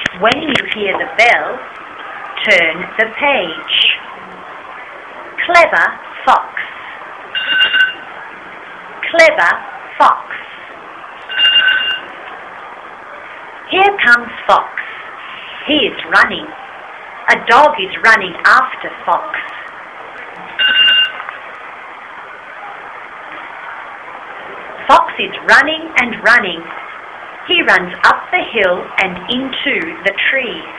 When you hear the bell, turn the page. Clever fox. Clever fox. Here comes Fox. He is running. A dog is running after Fox. Fox is running and running. He runs up the hill and into the trees.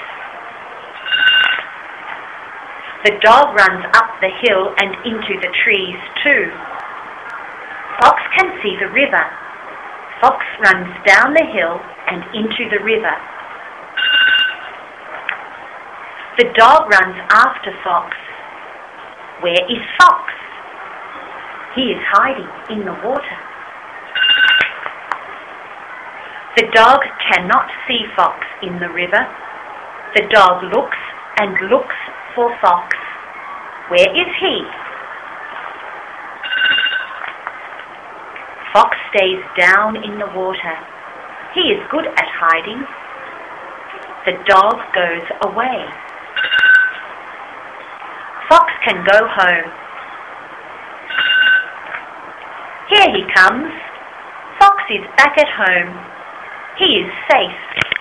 The dog runs up the hill and into the trees too. Fox can see the river. Fox runs down the hill and into the river. The dog runs after Fox. Where is Fox? He is hiding in the water. The dog cannot see Fox in the river. The dog looks and looks for Fox. Where is he? Fox stays down in the water. He is good at hiding. The dog goes away. Fox can go home. Here he comes. Fox is back at home. He is safe.